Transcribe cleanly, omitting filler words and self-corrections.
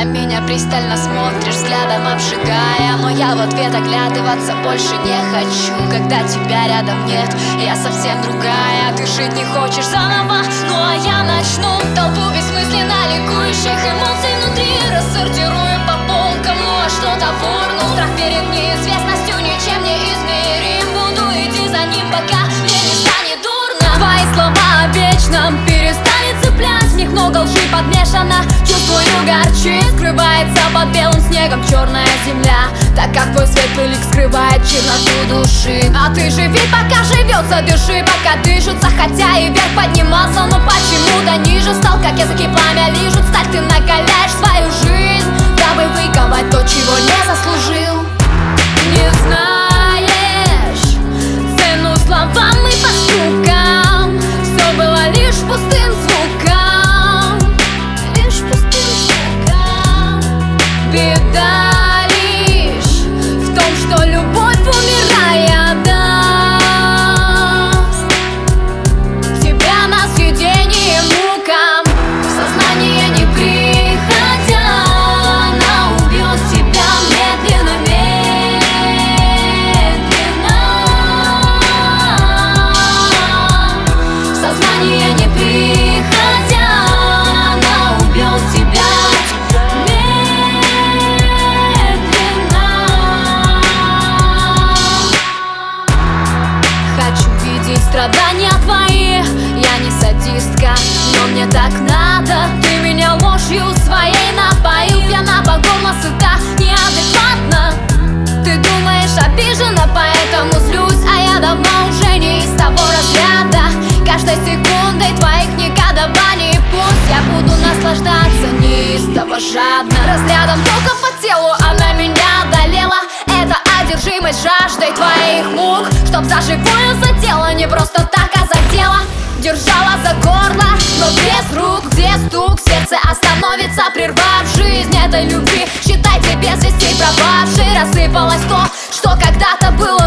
на меня пристально смотришь, взглядом обжигая, но я в ответ оглядываться больше не хочу. Когда тебя рядом нет, я совсем другая. Ты жить не хочешь заново, ну а я начну. Толпу бессмысленно ликующих эмоций внутри рассортируем по полкам. Ну а что того, ну страх перед неизвестностью ничем не измерим. Буду идти за ним, пока мне не станет дурно. Твои слова о вечном перестали цеплять, в них много лжи подмешано. Чувствую, горчит, скрывается под белым снегом черная земля, так как твой светлый лик скрывает черноту души. А ты живи, пока живется, дыши, пока дышится. Хотя и вверх поднимался, но почему-то ниже стал. Как языки пламя лижут сталь, ты накаляешь свою жизнь, дабы выковать то, чего не заслужил. Не знаешь цену словам и поступкам, все было лишь пустым звуком, лишь пустым звуком. Беда лишь в том, что любовь, умирая, даст тебя на съедение мукам. В сознание не приходя, она убьет тебя медленно, медленно. В сознание не приходя, она убьет тебя медленно. Хочу видеть страдания твои, я не садистка, но мне так надо. Ты меня ложью своей напоил, пьяна по горло, сыта, неадекватно. Ты думаешь, обижена, поэтому злюсь, а я давно уже не из того разряда. Каждой секундой твоих негодований пусть я буду наслаждаться неистово, жадно. Разрядом тока по телу она меня одолела. Это одержимость жаждой твоих мук, чтоб за живую задела, не просто так, а задела. Держала за горло, но без рук. Где стук, сердце остановится, прервав жизнь этой любви. Считайте без вестей пропавшей, рассыпалось то, что когда-то было